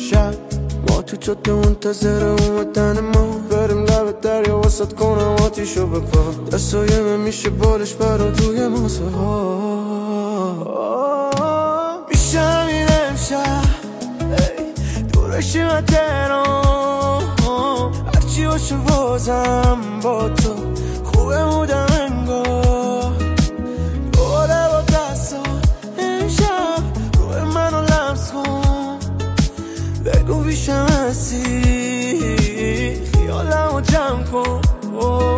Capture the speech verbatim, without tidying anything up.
شب ما تو جاده منتظر اومدن ما، بریم لب دریا وسط کنم آتیشو بپا، دستای من میشه بالش برا توی ماسه ها. میشه همین امشب دورشی و تهران، هرچی باشه بازم با تو خوبه بودم انگار. دوباره با دستا امشب روی منو لمس کن، بگو بیشم هستی خیالمو جمع کن.